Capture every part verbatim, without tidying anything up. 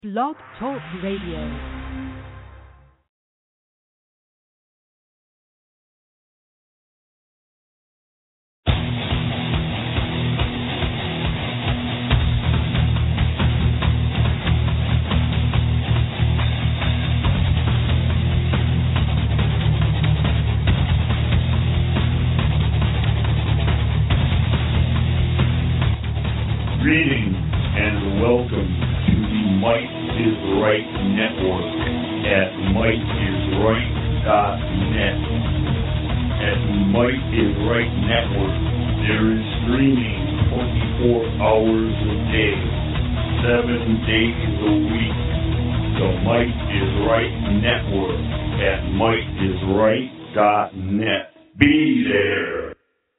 Blog Talk Radio. Greetings and welcome to the Might is Right Network at might is right dot net. At the Might is Right Network, there is streaming twenty-four hours a day, seven days a week. The Might is Right Network at might is right dot net. Be there.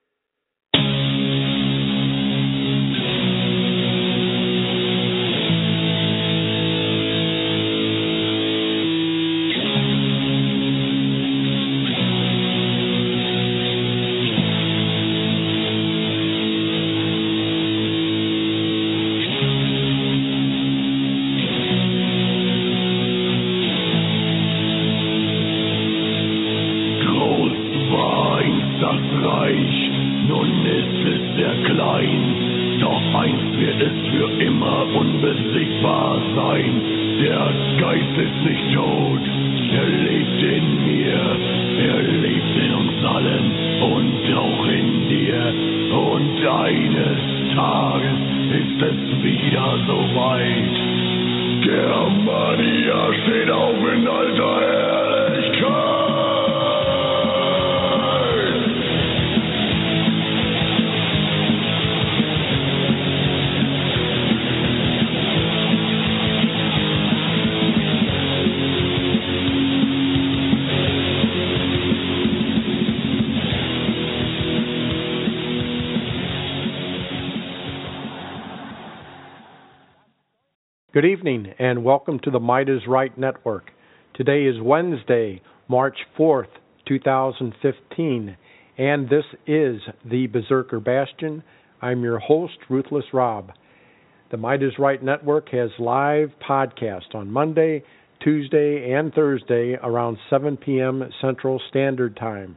Good evening and welcome to the Might is Right Network. Today is Wednesday, March fourth, two thousand fifteen, and this is the Berserker Bastion. I'm your host, Ruthless Rob. The Might is Right Network has live podcasts on Monday, Tuesday, and Thursday around seven p.m. Central Standard Time.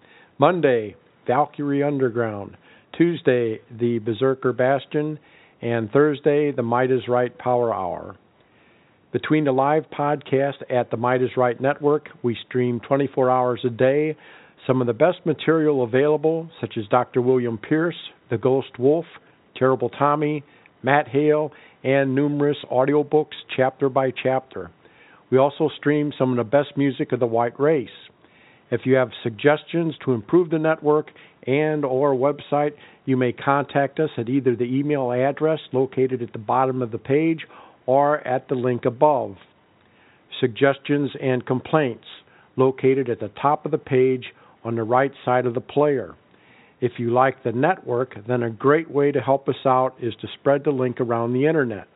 Monday, Valkyrie Underground. Tuesday, the Berserker Bastion. And Thursday, the Might is Right Power Hour. Between the live podcast at the Might is Right Network, we stream twenty-four hours a day some of the best material available, such as Doctor William Pierce, The Ghost Wolf, Terrible Tommy, Matt Hale, and numerous audiobooks chapter by chapter. We also stream some of the best music of the white race. If you have suggestions to improve the network and or website, you may contact us at either the email address located at the bottom of the page or at the link above. Suggestions and complaints located at the top of the page on the right side of the player. If you like the network, then a great way to help us out is to spread the link around the internet.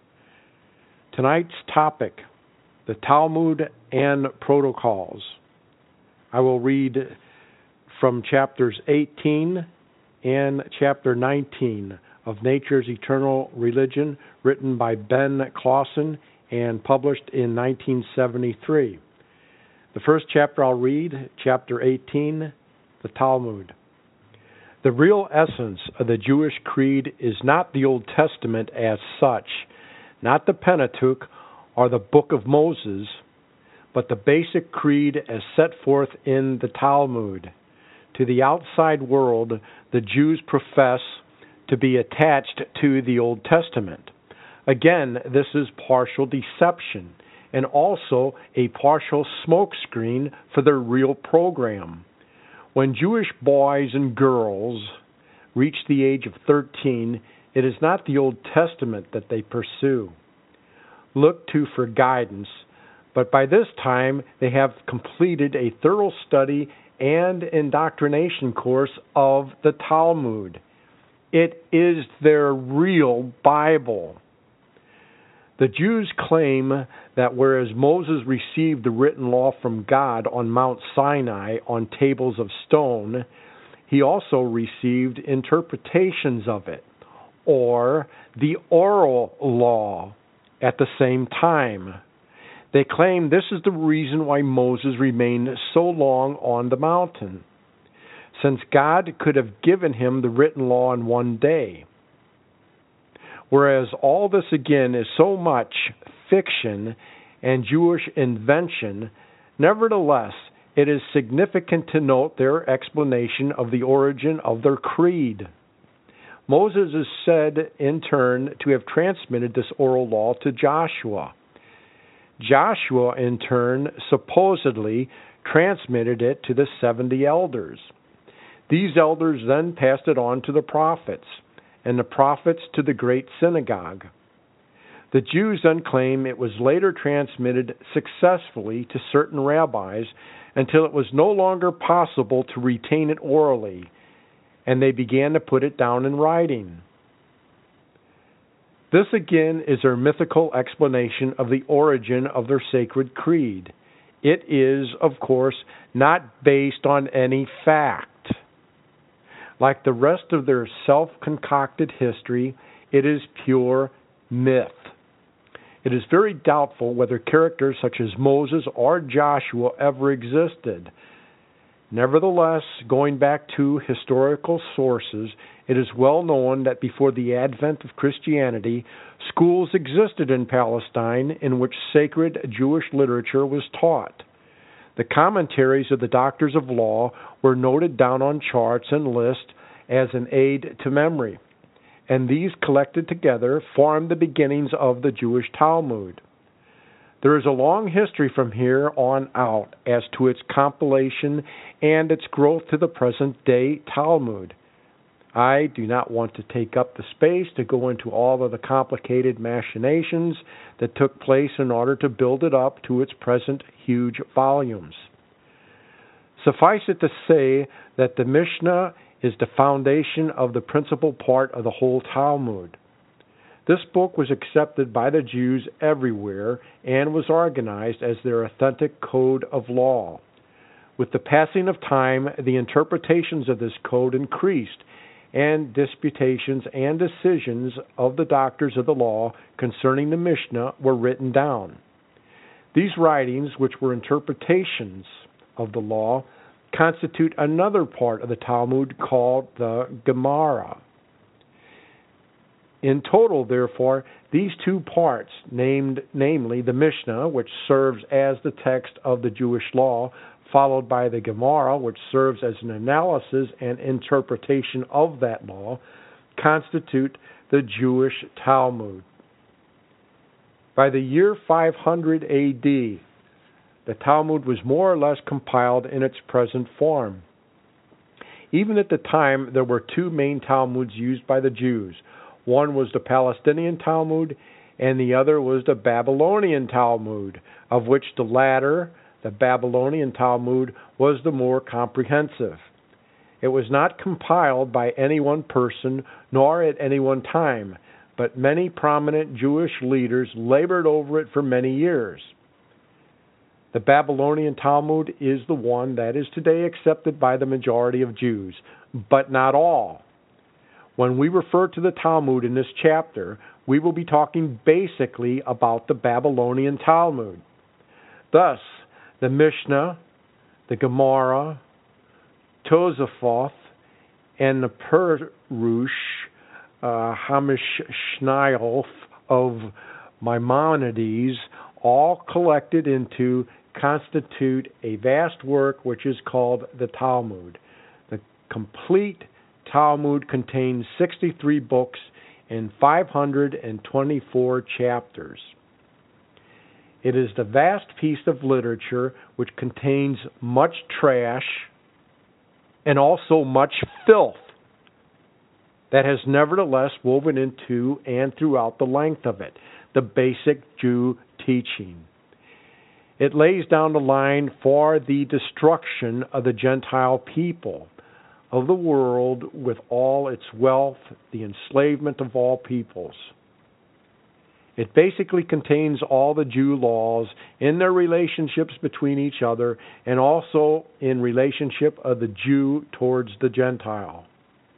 Tonight's topic, the Talmud and Protocols. I will read from chapters eighteen and chapter nineteen of Nature's Eternal Religion, written by Ben Clausen and published in nineteen seventy-three. The first chapter I'll read, chapter eighteen, the Talmud. The real essence of the Jewish creed is not the Old Testament as such, not the Pentateuch or the Book of Moses, but the basic creed as set forth in the Talmud. To the outside world, the Jews profess to be attached to the Old Testament. Again, this is partial deception and also a partial smokescreen for their real program. When Jewish boys and girls reach the age of thirteen, it is not the Old Testament that they pursue, look to for guidance, but by this time they have completed a thorough study and indoctrination course of the Talmud. It is their real Bible. The Jews claim that whereas Moses received the written law from God on Mount Sinai on tables of stone, he also received interpretations of it, or the oral law, at the same time. They claim this is the reason why Moses remained so long on the mountain, since God could have given him the written law in one day. Whereas all this again is so much fiction and Jewish invention, nevertheless, it is significant to note their explanation of the origin of their creed. Moses is said, in turn, to have transmitted this oral law to Joshua. Joshua, in turn, supposedly transmitted it to the seventy elders. These elders then passed it on to the prophets, and the prophets to the great synagogue. The Jews then claim it was later transmitted successfully to certain rabbis until it was no longer possible to retain it orally, and they began to put it down in writing. This again is their mythical explanation of the origin of their sacred creed. It is, of course, not based on any fact. Like the rest of their self-concocted history, it is pure myth. It is very doubtful whether characters such as Moses or Joshua ever existed. Nevertheless, going back to historical sources, it is well known that before the advent of Christianity, schools existed in Palestine in which sacred Jewish literature was taught. The commentaries of the doctors of law were noted down on charts and lists as an aid to memory, and these collected together formed the beginnings of the Jewish Talmud. There is a long history from here on out as to its compilation and its growth to the present-day Talmud. I do not want to take up the space to go into all of the complicated machinations that took place in order to build it up to its present huge volumes. Suffice it to say that the Mishnah is the foundation of the principal part of the whole Talmud. This book was accepted by the Jews everywhere and was organized as their authentic code of law. With the passing of time, the interpretations of this code increased, and disputations and decisions of the doctors of the law concerning the Mishnah were written down. These writings, which were interpretations of the law, constitute another part of the Talmud called the Gemara. In total, therefore, these two parts, named namely the Mishnah, which serves as the text of the Jewish law, followed by the Gemara, which serves as an analysis and interpretation of that law, constitute the Jewish Talmud. By the year five hundred A D, the Talmud was more or less compiled in its present form. Even at the time, there were two main Talmuds used by the Jews. One was the Palestinian Talmud, and the other was the Babylonian Talmud, of which the latter, the Babylonian Talmud, was the more comprehensive. It was not compiled by any one person, nor at any one time, but many prominent Jewish leaders labored over it for many years. The Babylonian Talmud is the one that is today accepted by the majority of Jews, but not all. When we refer to the Talmud in this chapter, we will be talking basically about the Babylonian Talmud. Thus, the Mishnah, the Gemara, Tosafot, and the Perush, uh, Hamishnayos of Maimonides, all collected into constitute a vast work which is called the Talmud. The complete Talmud contains sixty-three books and five hundred twenty-four chapters. It is the vast piece of literature which contains much trash and also much filth that has nevertheless woven into and throughout the length of it the basic Jew teaching. It lays down the line for the destruction of the Gentile people of the world with all its wealth, the enslavement of all peoples. It basically contains all the Jew laws in their relationships between each other and also in relationship of the Jew towards the Gentile.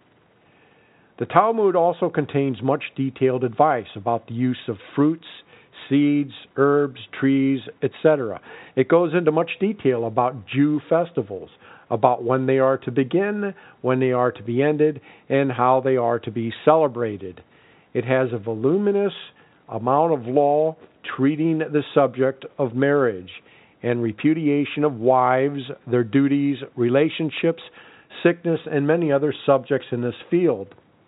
The Talmud also contains much detailed advice about the use of fruits, seeds, herbs, trees, et cetera. It goes into much detail about Jew festivals, about when they are to begin, when they are to be ended, and how they are to be celebrated. It has a voluminous amount of law treating the subject of marriage and repudiation of wives, their duties, relationships, sickness, and many other subjects in this field.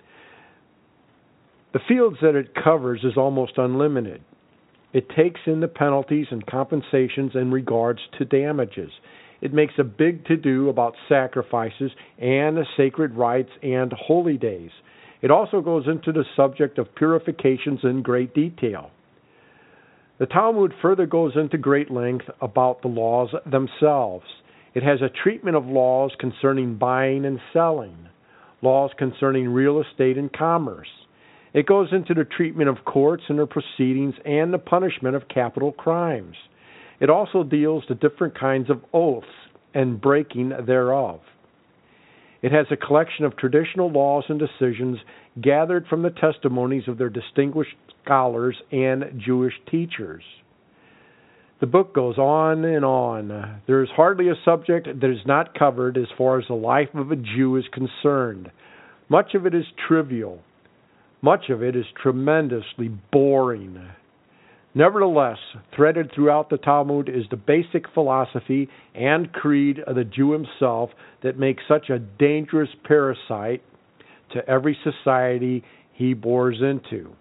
The fields that it covers is almost unlimited. It takes in the penalties and compensations in regards to damages. It makes a big to-do about sacrifices and sacred rites and holy days. It also goes into the subject of purifications in great detail. The Talmud further goes into great length about the laws themselves. It has a treatment of laws concerning buying and selling, laws concerning real estate and commerce. It goes into the treatment of courts and their proceedings and the punishment of capital crimes. It also deals with different kinds of oaths and breaking thereof. It has a collection of traditional laws and decisions gathered from the testimonies of their distinguished scholars and Jewish teachers. The book goes on and on. There is hardly a subject that is not covered as far as the life of a Jew is concerned. Much of it is trivial. Much of it is tremendously boring. Nevertheless, threaded throughout the Talmud is the basic philosophy and creed of the Jew himself that makes such a dangerous parasite to every society he bores into.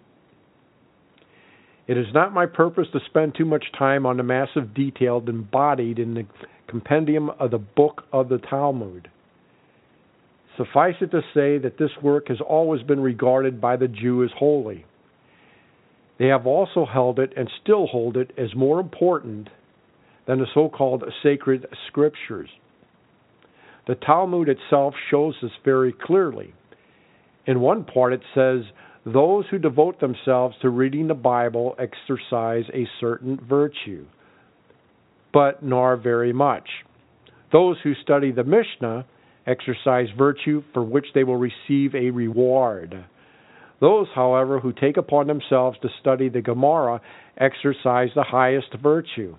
It is not my purpose to spend too much time on the massive detail embodied in the compendium of the Book of the Talmud. Suffice it to say that this work has always been regarded by the Jew as holy. They have also held it and still hold it as more important than the so-called sacred scriptures. The Talmud itself shows this very clearly. In one part it says, "Those who devote themselves to reading the Bible exercise a certain virtue, but nor very much. Those who study the Mishnah exercise virtue for which they will receive a reward. Those, however, who take upon themselves to study the Gemara exercise the highest virtue."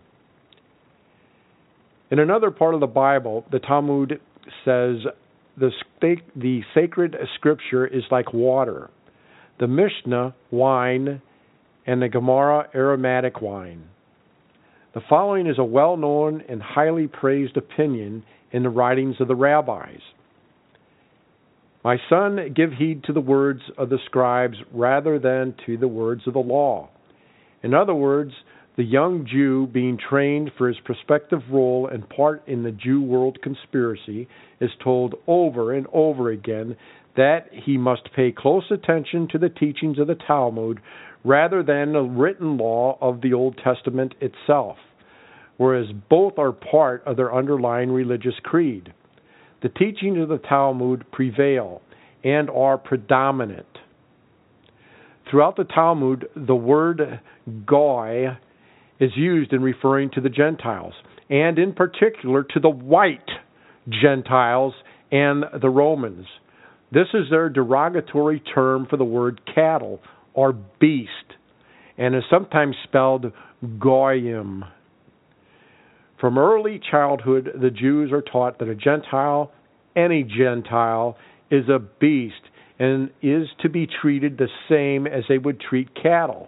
In another part of the Bible, the Talmud says, the, the sacred scripture is like water, the Mishnah wine, and the Gemara aromatic wine. The following is a well-known and highly praised opinion in the writings of the rabbis. "My son, give heed to the words of the scribes rather than to the words of the law." In other words, the young Jew being trained for his prospective role and part in the Jew world conspiracy is told over and over again that he must pay close attention to the teachings of the Talmud rather than the written law of the Old Testament itself, whereas both are part of their underlying religious creed. The teachings of the Talmud prevail and are predominant. Throughout the Talmud, the word goy is used in referring to the Gentiles, and in particular to the white Gentiles and the Romans. This is their derogatory term for the word cattle or beast, and is sometimes spelled goyim. From early childhood, the Jews are taught that a Gentile, any Gentile, is a beast and is to be treated the same as they would treat cattle.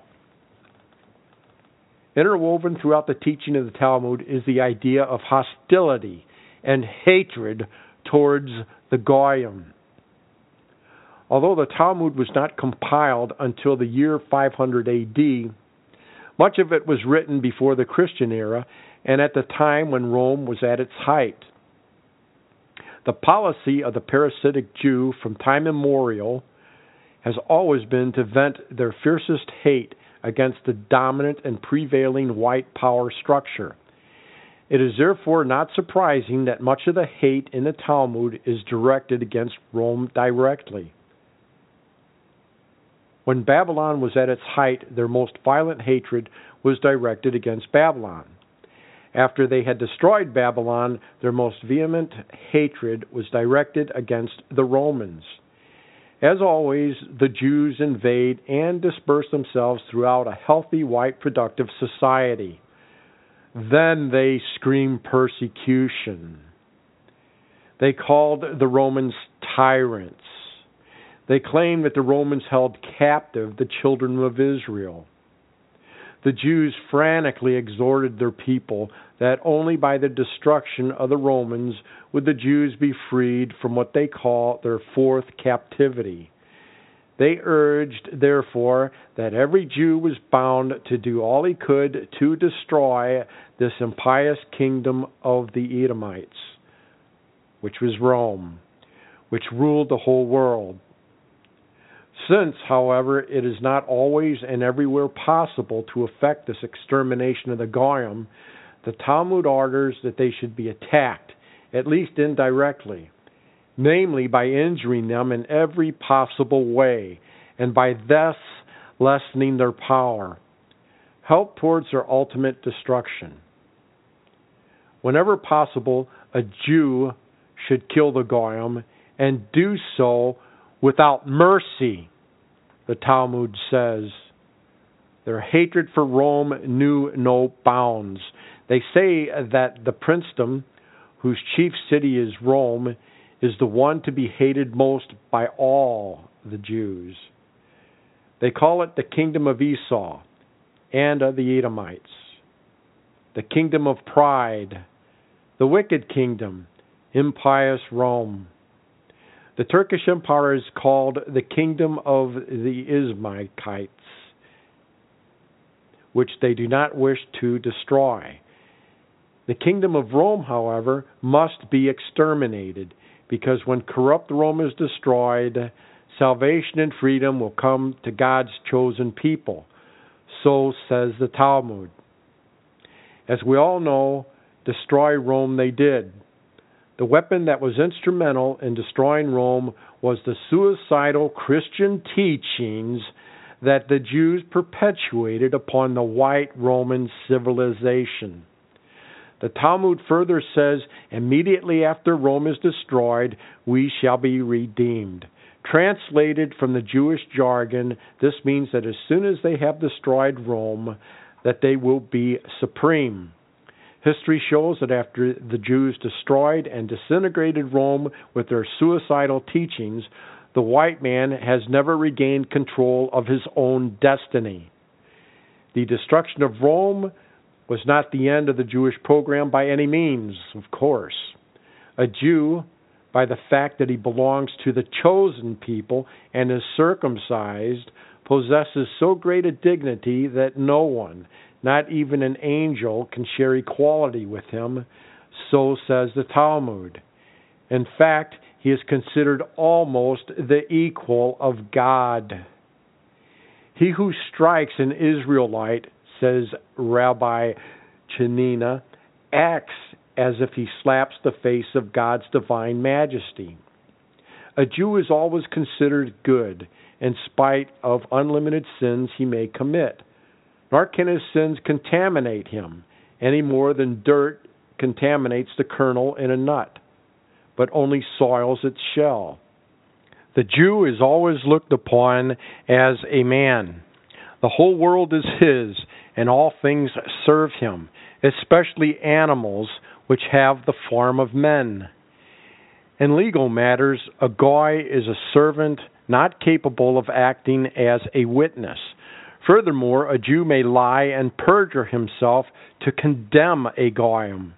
Interwoven throughout the teaching of the Talmud is the idea of hostility and hatred towards the Goyim. Although the Talmud was not compiled until the year five hundred A D, much of it was written before the Christian era and at the time when Rome was at its height. The policy of the parasitic Jew from time immemorial has always been to vent their fiercest hate against the dominant and prevailing white power structure. It is therefore not surprising that much of the hate in the Talmud is directed against Rome directly. When Babylon was at its height, their most violent hatred was directed against Babylon. After they had destroyed Babylon, their most vehement hatred was directed against the Romans. As always, the Jews invade and disperse themselves throughout a healthy, white, productive society. Then they scream persecution. They called the Romans tyrants. They claimed that the Romans held captive the children of Israel. The Jews frantically exhorted their people that only by the destruction of the Romans would the Jews be freed from what they call their fourth captivity. They urged, therefore, that every Jew was bound to do all he could to destroy this impious kingdom of the Edomites, which was Rome, which ruled the whole world. Since, however, it is not always and everywhere possible to effect this extermination of the Goyim, the Talmud orders that they should be attacked, at least indirectly, namely by injuring them in every possible way, and by thus lessening their power. Help towards their ultimate destruction. Whenever possible, a Jew should kill the Goyim, and do so without mercy. The Talmud says their hatred for Rome knew no bounds. They say that the princedom, whose chief city is Rome, is the one to be hated most by all the Jews. They call it the kingdom of Esau and of the Edomites, the kingdom of pride, the wicked kingdom, impious Rome. The Turkish Empire is called the Kingdom of the Ismaites, which they do not wish to destroy. The Kingdom of Rome, however, must be exterminated, because when corrupt Rome is destroyed, salvation and freedom will come to God's chosen people. So says the Talmud. As we all know, destroy Rome they did. The weapon that was instrumental in destroying Rome was the suicidal Christian teachings that the Jews perpetuated upon the white Roman civilization. The Talmud further says, immediately after Rome is destroyed, we shall be redeemed. Translated from the Jewish jargon, this means that as soon as they have destroyed Rome, that they will be supreme. History shows that after the Jews destroyed and disintegrated Rome with their suicidal teachings, the white man has never regained control of his own destiny. The destruction of Rome was not the end of the Jewish program by any means, of course. A Jew, by the fact that he belongs to the chosen people and is circumcised, possesses so great a dignity that no one, not even an angel, can share equality with him, so says the Talmud. In fact, he is considered almost the equal of God. He who strikes an Israelite, says Rabbi Chanina, acts as if he slaps the face of God's divine majesty. A Jew is always considered good, in spite of unlimited sins he may commit. Nor can his sins contaminate him, any more than dirt contaminates the kernel in a nut, but only soils its shell. The Jew is always looked upon as a man. The whole world is his, and all things serve him, especially animals which have the form of men. In legal matters, a goy is a servant not capable of acting as a witness. Furthermore, a Jew may lie and perjure himself to condemn a goyim.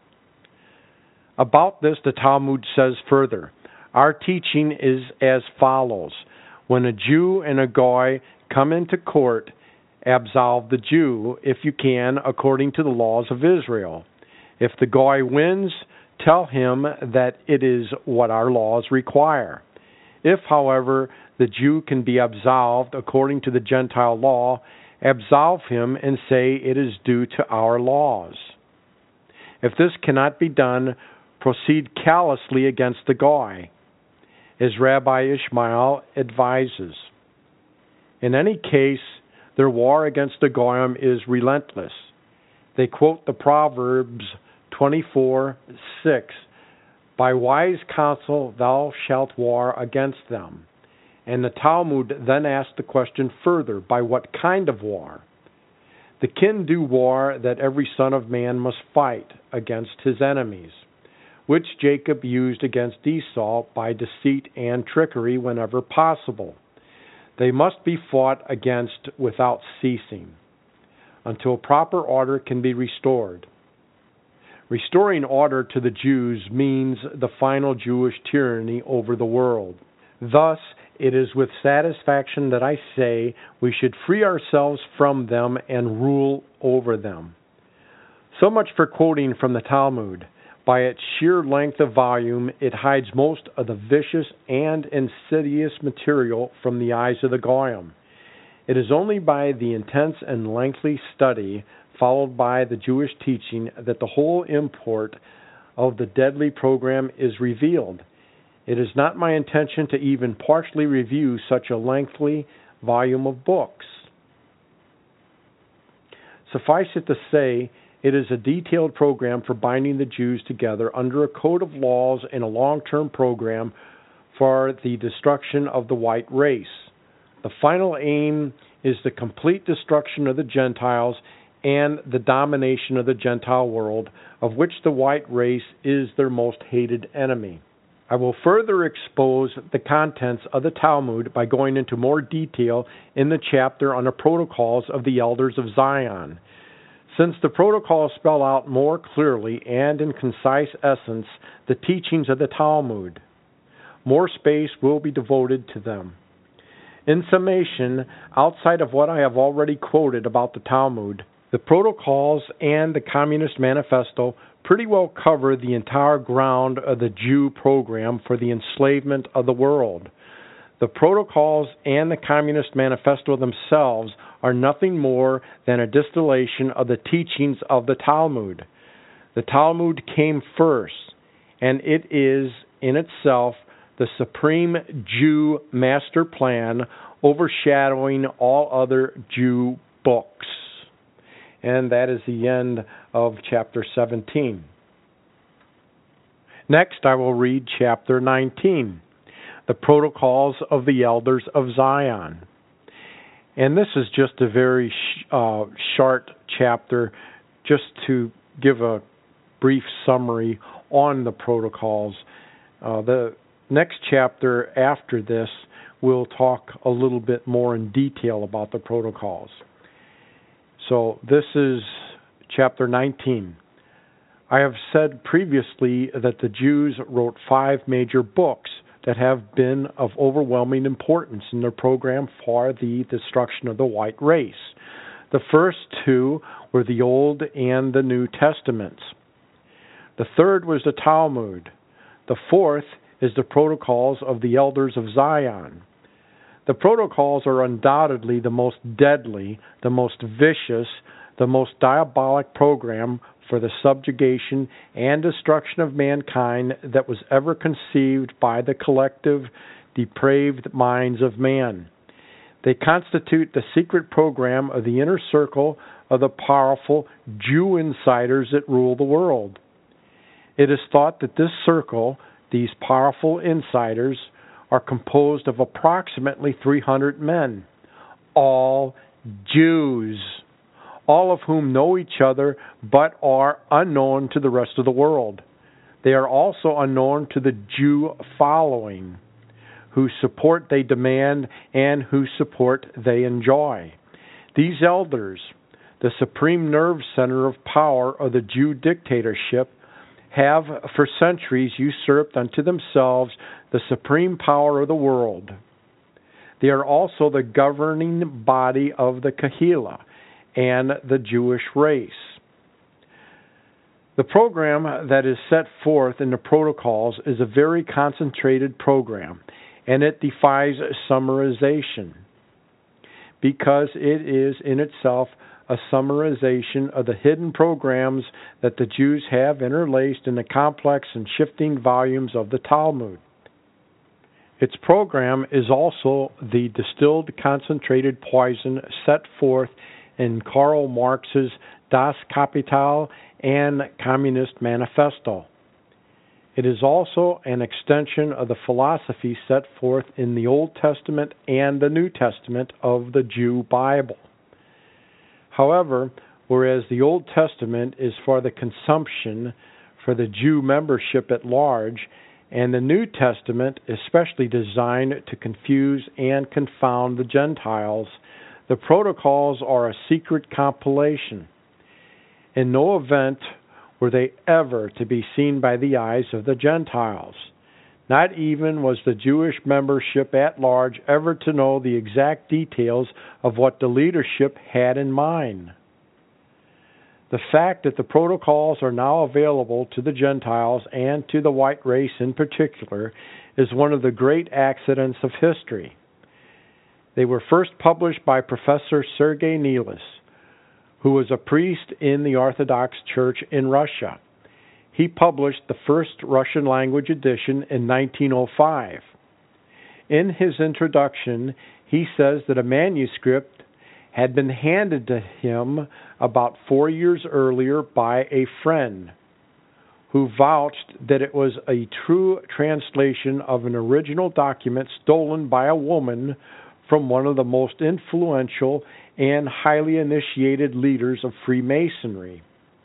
About this, the Talmud says further, our teaching is as follows. When a Jew and a goy come into court, absolve the Jew, if you can, according to the laws of Israel. If the goy wins, tell him that it is what our laws require. If, however, the Jew can be absolved according to the Gentile law, absolve him and say it is due to our laws. If this cannot be done, proceed callously against the goy, as Rabbi Ishmael advises. In any case, their war against the goyim is relentless. They quote the Proverbs twenty-four six, by wise counsel thou shalt war against them, And the Talmud then asked the question further, by what kind of war? The kin-do war that every son of man must fight against his enemies, which Jacob used against Esau by deceit and trickery whenever possible. They must be fought against without ceasing, until proper order can be restored. Restoring order to the Jews means the final Jewish tyranny over the world. Thus, it is with satisfaction that I say we should free ourselves from them and rule over them. So much for quoting from the Talmud. By its sheer length of volume, it hides most of the vicious and insidious material from the eyes of the Goyim. It is only by the intense and lengthy study, followed by the Jewish teaching, that the whole import of the deadly program is revealed. It is not my intention to even partially review such a lengthy volume of books. Suffice it to say, it is a detailed program for binding the Jews together under a code of laws and a long-term program for the destruction of the white race. The final aim is the complete destruction of the Gentiles and the domination of the Gentile world, of which the white race is their most hated enemy. I will further expose the contents of the Talmud by going into more detail in the chapter on the protocols of the elders of Zion. Since the protocols spell out more clearly and in concise essence the teachings of the Talmud, more space will be devoted to them. In summation, outside of what I have already quoted about the Talmud, the protocols and the Communist Manifesto pretty well cover the entire ground of the Jew program for the enslavement of the world. The protocols and the Communist Manifesto themselves are nothing more than a distillation of the teachings of the Talmud. The Talmud came first, and it is, in itself, the supreme Jew master plan overshadowing all other Jew books. And that is the end of chapter seventeen. Next, I will read chapter nineteen, the protocols of the elders of Zion. And this is just a very sh- uh, short chapter, just to give a brief summary on the protocols. Uh, the next chapter after this will talk a little bit more in detail about the protocols. So this is chapter nineteen. I have said previously that the Jews wrote five major books that have been of overwhelming importance in their program for the destruction of the white race. The first two were the Old and the New Testaments. The third was the Talmud. The fourth is the Protocols of the Elders of Zion. The protocols are undoubtedly the most deadly, the most vicious, the most diabolic program for the subjugation and destruction of mankind that was ever conceived by the collective, depraved minds of man. They constitute the secret program of the inner circle of the powerful Jew insiders that rule the world. It is thought that this circle, these powerful insiders, are composed of approximately three hundred men, all Jews, all of whom know each other but are unknown to the rest of the world. They are also unknown to the Jew following, whose support they demand and whose support they enjoy. These elders, the supreme nerve center of power of the Jew dictatorship, have for centuries usurped unto themselves the supreme power of the world. They are also the governing body of the Kehillah and the Jewish race. The program that is set forth in the protocols is a very concentrated program, and it defies summarization, because it is in itself a summarization of the hidden programs that the Jews have interlaced in the complex and shifting volumes of the Talmud. Its program is also the distilled concentrated poison set forth in Karl Marx's Das Kapital and Communist Manifesto. It is also an extension of the philosophy set forth in the Old Testament and the New Testament of the Jew Bible. However, whereas the Old Testament is for the consumption for the Jew membership at large, and the New Testament especially designed to confuse and confound the Gentiles, the protocols are a secret compilation. In no event were they ever to be seen by the eyes of the Gentiles. Not even was the Jewish membership at large ever to know the exact details of what the leadership had in mind. The fact that the protocols are now available to the Gentiles and to the white race in particular is one of the great accidents of history. They were first published by Professor Sergei Nilis, who was a priest in the Orthodox Church in Russia. He published the first Russian language edition in nineteen oh five. In his introduction, he says that a manuscript had been handed to him about four years earlier by a friend who vouched that it was a true translation of an original document stolen by a woman from one of the most influential and highly initiated leaders of Freemasonry.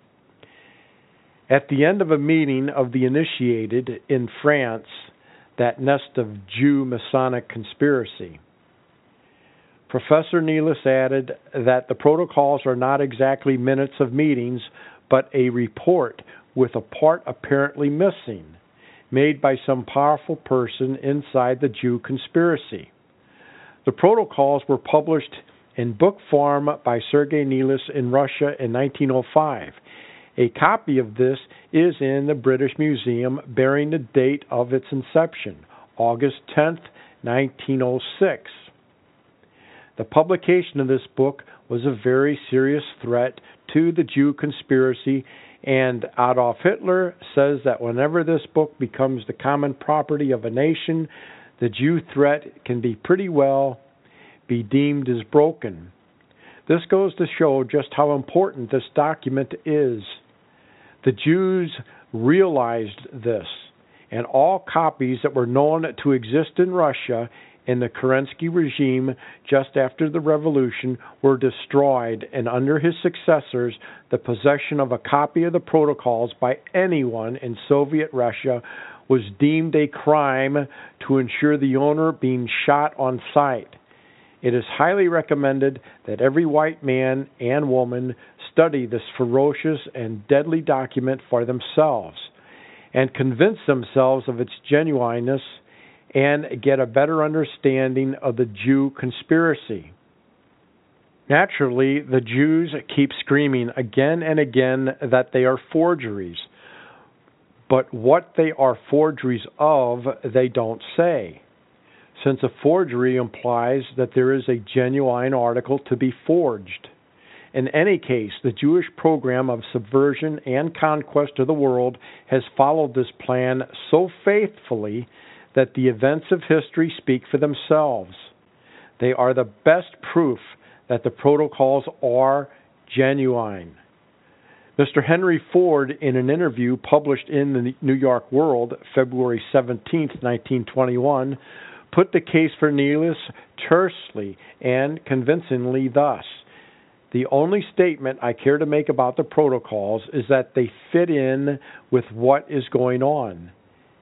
At the end of a meeting of the initiated in France, that nest of Jew Masonic conspiracy, Professor Nilis added that the protocols are not exactly minutes of meetings, but a report with a part apparently missing, made by some powerful person inside the Jew conspiracy. The protocols were published in book form by Sergei Nilis in Russia in nineteen oh five. A copy of this is in the British Museum, bearing the date of its inception, August tenth, nineteen oh six. The publication of this book was a very serious threat to the Jew conspiracy, and Adolf Hitler says that whenever this book becomes the common property of a nation, the Jew threat can be pretty well be deemed as broken. This goes to show just how important this document is. The Jews realized this, and all copies that were known to exist in Russia in the Kerensky regime just after the revolution were destroyed, and under his successors, the possession of a copy of the protocols by anyone in Soviet Russia was deemed a crime to ensure the owner being shot on sight. It is highly recommended that every white man and woman study this ferocious and deadly document for themselves and convince themselves of its genuineness and get a better understanding of the Jew conspiracy. Naturally, the Jews keep screaming again and again that they are forgeries, but what they are forgeries of, they don't say, since a forgery implies that there is a genuine article to be forged. In any case, the Jewish program of subversion and conquest of the world has followed this plan so faithfully that the events of history speak for themselves. They are the best proof that the protocols are genuine. Mister Henry Ford, in an interview published in the New York World, February seventeenth, nineteen twenty-one, put the case for Nilis tersely and convincingly thus: the only statement I care to make about the protocols is that they fit in with what is going on.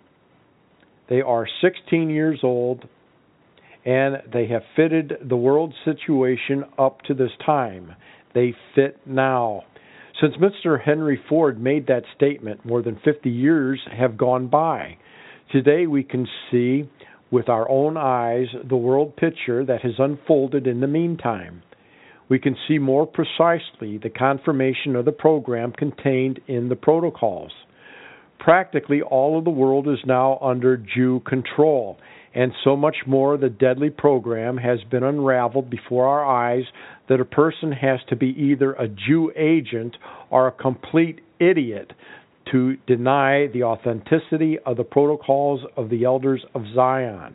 They are sixteen years old, and they have fitted the world situation up to this time. They fit now. Since Mister Henry Ford made that statement, more than fifty years have gone by. Today we can see with our own eyes the world picture that has unfolded in the meantime. We can see more precisely the confirmation of the program contained in the protocols. Practically all of the world is now under Jew control, and so much more the deadly program has been unraveled before our eyes that a person has to be either a Jew agent or a complete idiot to deny the authenticity of the protocols of the elders of Zion.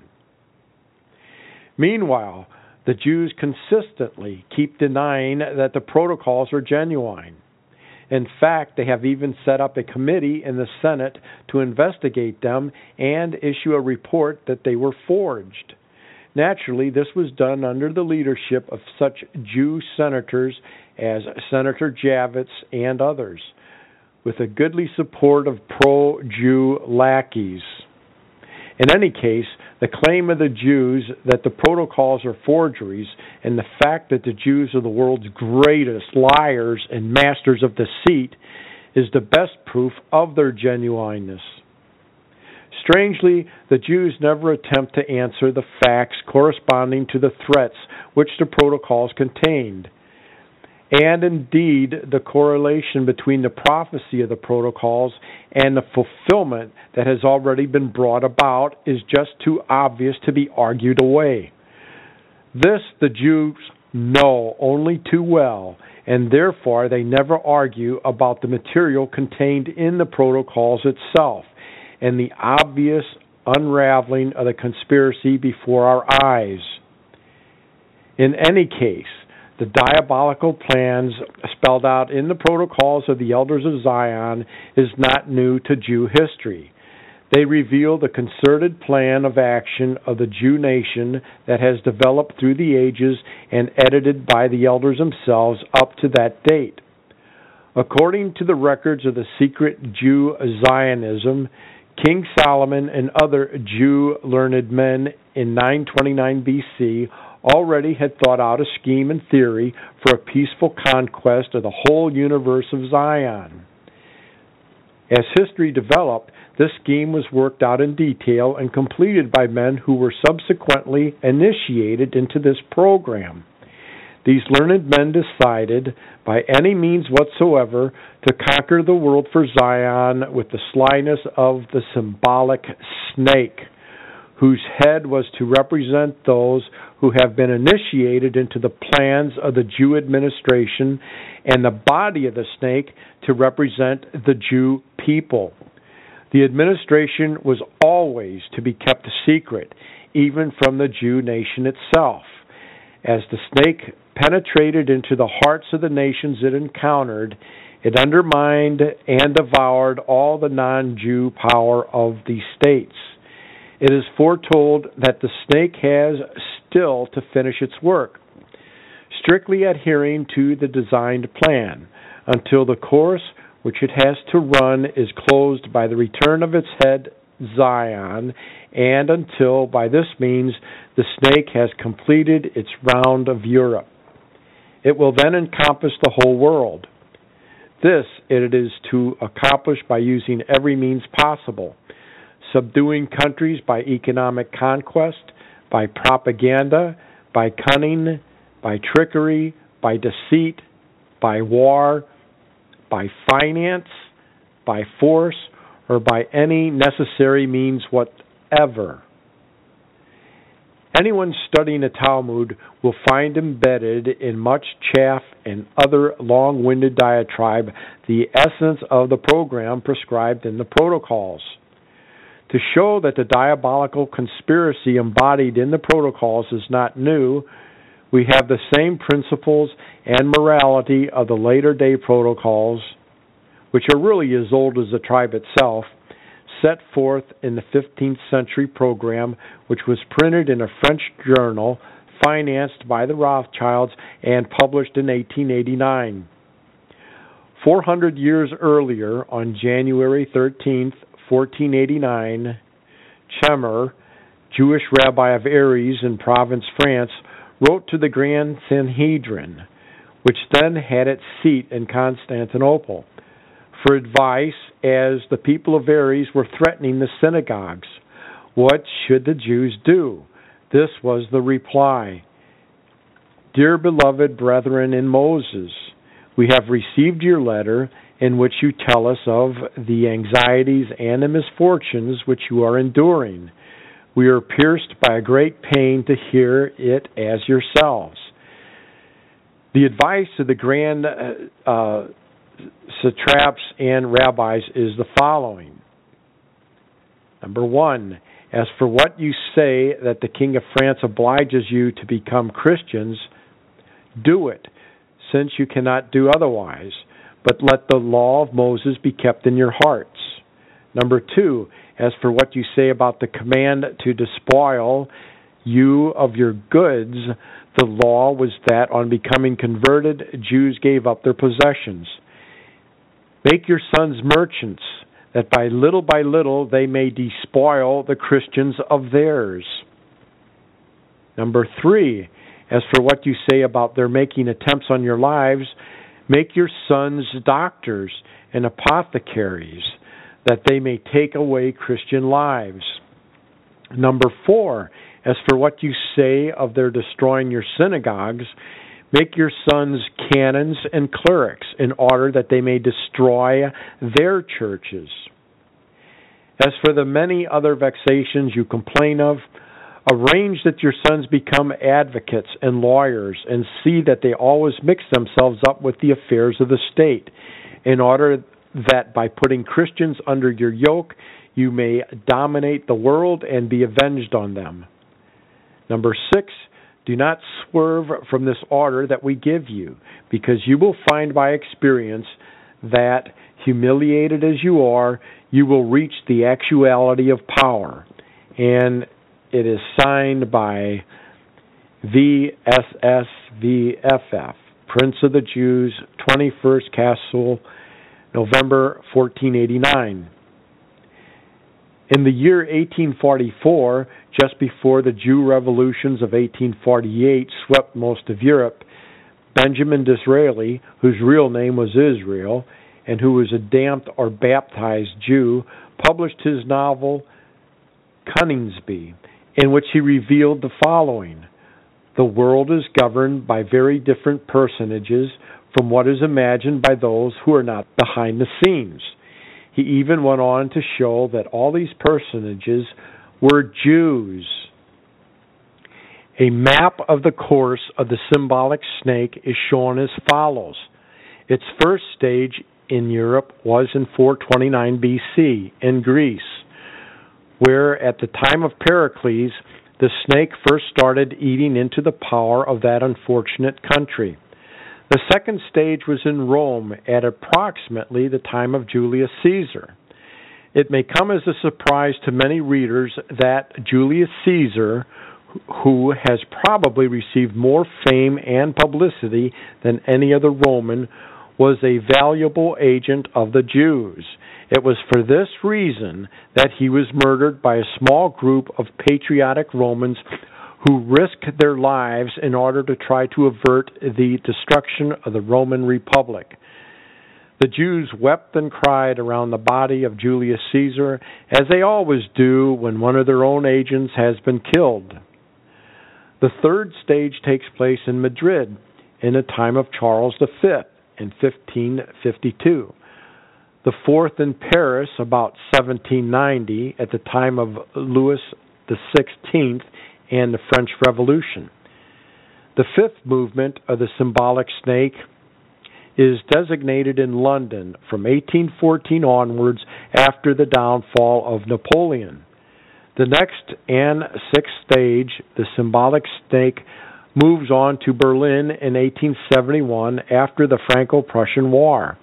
Meanwhile, the Jews consistently keep denying that the protocols are genuine. In fact, they have even set up a committee in the Senate to investigate them and issue a report that they were forged. Naturally, this was done under the leadership of such Jew senators as Senator Javits and others, with a goodly support of pro-Jew lackeys. In any case, the claim of the Jews that the protocols are forgeries and the fact that the Jews are the world's greatest liars and masters of deceit is the best proof of their genuineness. Strangely, the Jews never attempt to answer the facts corresponding to the threats which the protocols contained. And indeed, the correlation between the prophecy of the protocols and the fulfillment that has already been brought about is just too obvious to be argued away. This the Jews know only too well, and therefore they never argue about the material contained in the protocols itself and the obvious unraveling of the conspiracy before our eyes. In any case, the diabolical plans spelled out in the protocols of the Elders of Zion is not new to Jew history. They reveal the concerted plan of action of the Jew nation that has developed through the ages and edited by the elders themselves up to that date. According to the records of the secret Jew Zionism, King Solomon and other Jew learned men in nine twenty-nine B C already had thought out a scheme and theory for a peaceful conquest of the whole universe of Zion. As history developed, this scheme was worked out in detail and completed by men who were subsequently initiated into this program. These learned men decided, by any means whatsoever, to conquer the world for Zion with the slyness of the symbolic snake, whose head was to represent those who have been initiated into the plans of the Jew administration, and the body of the snake to represent the Jew people. The administration was always to be kept secret, even from the Jew nation itself. As the snake penetrated into the hearts of the nations it encountered, it undermined and devoured all the non-Jew power of the states. It is foretold that the snake has still to finish its work, strictly adhering to the designed plan, until the course which it has to run is closed by the return of its head, Zion, and until, by this means, the snake has completed its round of Europe. It will then encompass the whole world. This it is to accomplish by using every means possible, subduing countries by economic conquest, by propaganda, by cunning, by trickery, by deceit, by war, by finance, by force, or by any necessary means whatever. Anyone studying the Talmud will find embedded in much chaff and other long-winded diatribe the essence of the program prescribed in the protocols. To show that the diabolical conspiracy embodied in the protocols is not new, we have the same principles and morality of the later-day protocols, which are really as old as the tribe itself, set forth in the fifteenth century program, which was printed in a French journal financed by the Rothschilds and published in eighteen eighty-nine. Four hundred years earlier, on January thirteenth, fourteen eighty-nine, Chemer, Jewish rabbi of Aries in Provence, France, wrote to the Grand Sanhedrin, which then had its seat in Constantinople, for advice as the people of Aries were threatening the synagogues. What should the Jews do? This was the reply. Dear beloved brethren in Moses, we have received your letter in which you tell us of the anxieties and the misfortunes which you are enduring. We are pierced by a great pain to hear it as yourselves. The advice of the grand uh, satraps and rabbis is the following. Number one, as for what you say that the King of France obliges you to become Christians, do it, since you cannot do otherwise. but let the law of Moses be kept in your hearts. Number two, as for what you say about the command to despoil you of your goods, the law was that on becoming converted, Jews gave up their possessions. Make your sons merchants, that by little by little they may despoil the Christians of theirs. Number three, as for what you say about their making attempts on your lives, make your sons doctors and apothecaries, that they may take away Christian lives. Number four, as for what you say of their destroying your synagogues, make your sons canons and clerics, in order that they may destroy their churches. As for the many other vexations you complain of, arrange that your sons become advocates and lawyers, and see that they always mix themselves up with the affairs of the state, in order that by putting Christians under your yoke, you may dominate the world and be avenged on them. Number six, do not swerve from this order that we give you, because you will find by experience that, humiliated as you are, you will reach the actuality of power. And it is signed by V S S V F F, Prince of the Jews, twenty-first Castle, November fourteen eighty-nine. In the year eighteen forty-four, just before the Jew revolutions of eighteen forty-eight swept most of Europe, Benjamin Disraeli, whose real name was Israel, and who was a damned or baptized Jew, published his novel Coningsby, in which he revealed the following: the world is governed by very different personages from what is imagined by those who are not behind the scenes. He even went on to show that all these personages were Jews. A map of the course of the symbolic snake is shown as follows. Its first stage in Europe was in four twenty-nine B C in Greece, where at the time of Pericles, the snake first started eating into the power of that unfortunate country. The second stage was in Rome at approximately the time of Julius Caesar. It may come as a surprise to many readers that Julius Caesar, who has probably received more fame and publicity than any other Roman, was a valuable agent of the Jews. It was for this reason that he was murdered by a small group of patriotic Romans who risked their lives in order to try to avert the destruction of the Roman Republic. The Jews wept and cried around the body of Julius Caesar, as they always do when one of their own agents has been killed. The third stage takes place in Madrid in the time of Charles the Fifth in fifteen fifty-two. The fourth in Paris about seventeen ninety at the time of Louis the Sixteenth and the French Revolution. The fifth movement of the symbolic snake is designated in London from eighteen fourteen onwards after the downfall of Napoleon. The next and sixth stage, the symbolic snake, moves on to Berlin in eighteen seventy-one after the Franco-Prussian War.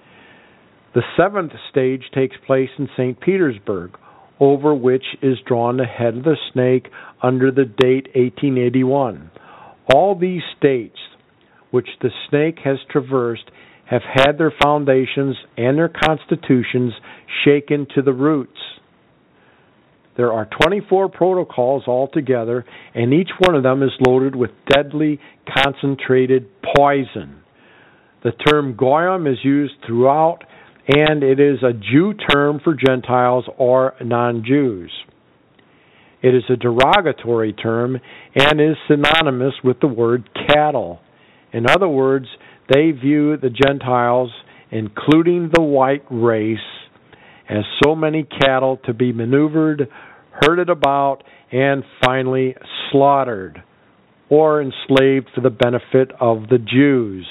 The seventh stage takes place in Saint Petersburg, over which is drawn the head of the snake under the date eighteen eighty-one. All these states which the snake has traversed have had their foundations and their constitutions shaken to the roots. There are twenty-four protocols altogether, and each one of them is loaded with deadly, concentrated poison. The term Goyim is used throughout, and it is a Jew term for Gentiles or non-Jews. It is a derogatory term and is synonymous with the word cattle. In other words, they view the Gentiles, including the white race, as so many cattle to be maneuvered, herded about, and finally slaughtered or enslaved for the benefit of the Jews.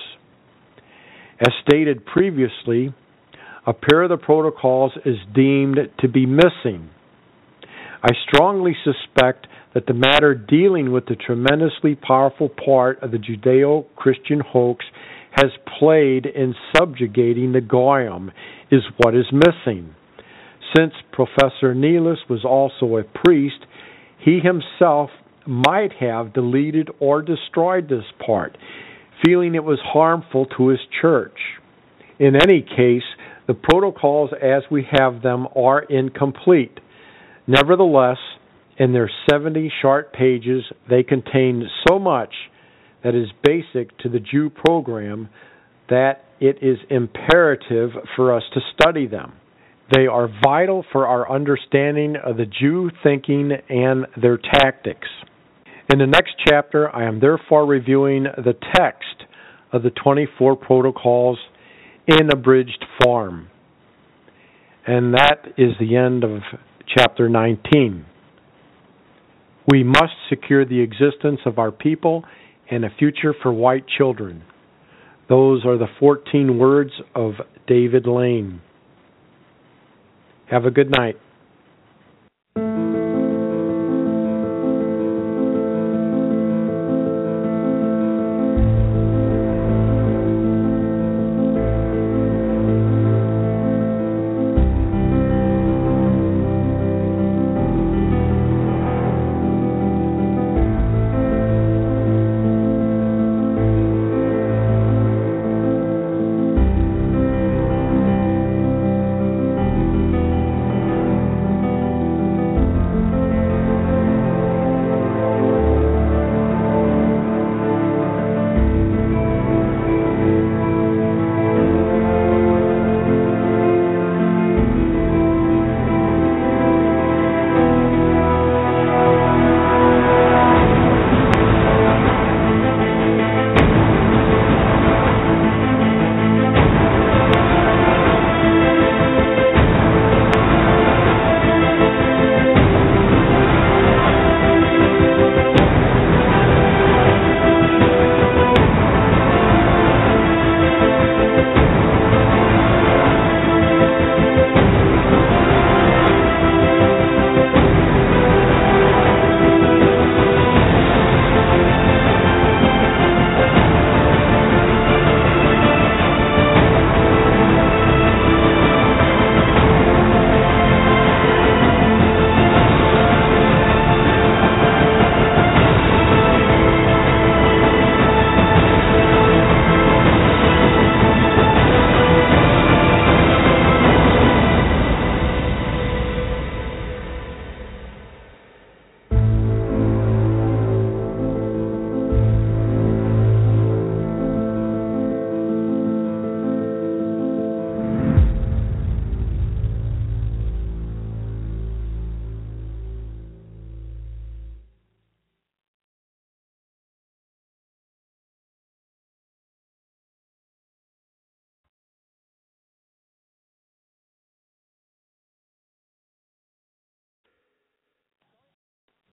As stated previously, a pair of the protocols is deemed to be missing. I strongly suspect that the matter dealing with the tremendously powerful part of the Judeo-Christian hoax has played in subjugating the Goyim is what is missing. Since Professor Nelis was also a priest, he himself might have deleted or destroyed this part, feeling it was harmful to his church. In any case, the protocols as we have them are incomplete. Nevertheless, in their seventy short pages, they contain so much that is basic to the Jew program that it is imperative for us to study them. They are vital for our understanding of the Jew thinking and their tactics. In the next chapter, I am therefore reviewing the text of the twenty-four protocols in abridged form. And that is the end of chapter nineteen. We must secure the existence of our people and a future for white children. Those are the fourteen words of David Lane. Have a good night.